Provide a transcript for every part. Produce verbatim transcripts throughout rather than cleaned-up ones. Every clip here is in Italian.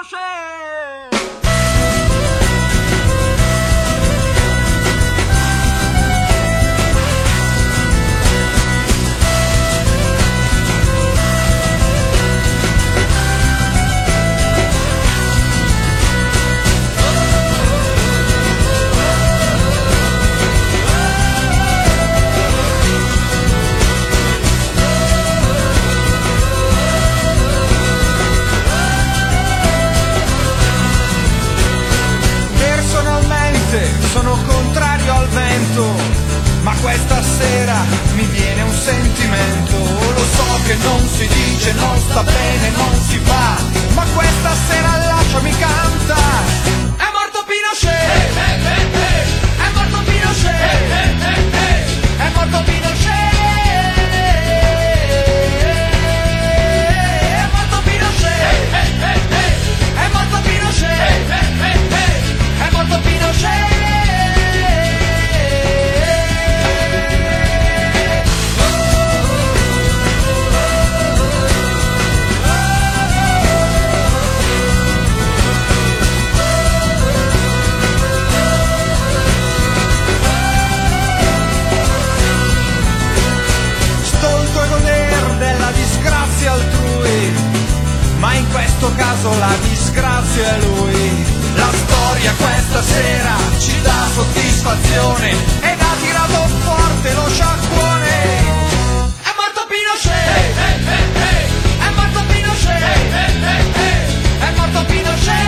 Pinochet. Sono contrario al vento, ma questa sera mi viene un sentimento. Lo so che non si dice, non sta bene, non si fa, ma questa sera lasciami cantare. È morto Pinochet, hey, hey, hey, hey. È morto Pinochet, hey, hey, hey, hey. È morto Pinochet, è morto Pinochet, hey, hey, hey, hey. È morto Pinochet, hey, hey, hey, hey. È morto Pinochet. Ma in questo caso la disgrazia è lui. La storia questa sera ci dà soddisfazione ed ha tirato forte lo sciacquone. È morto Pinochet, hey, hey, hey, hey. È morto Pinochet, hey, hey, hey, hey. È morto Pinochet.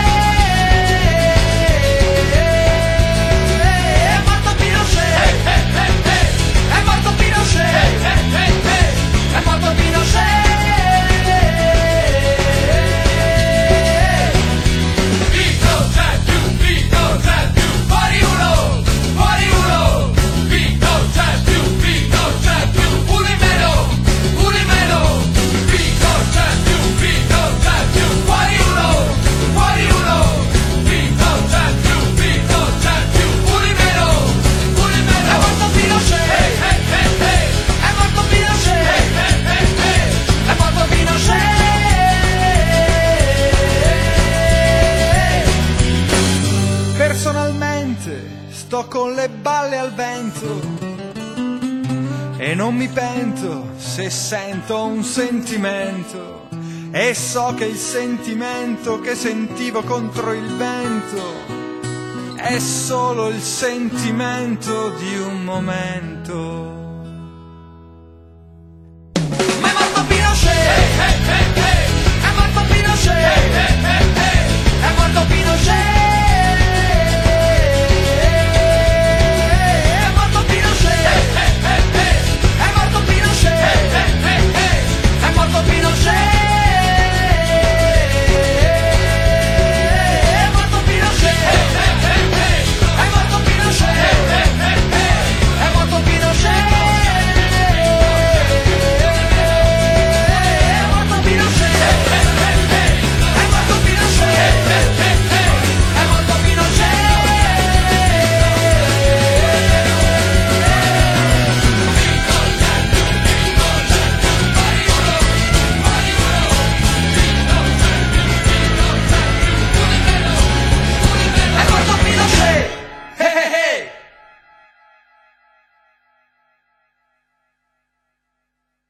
È morto Pinochet, hey, hey, hey, hey. È morto Pinochet, hey, hey, hey, hey. È morto Pinochet. Sto con le balle al vento e non mi pento se sento un sentimento, e so che il sentimento che sentivo contro il vento è solo il sentimento di un momento.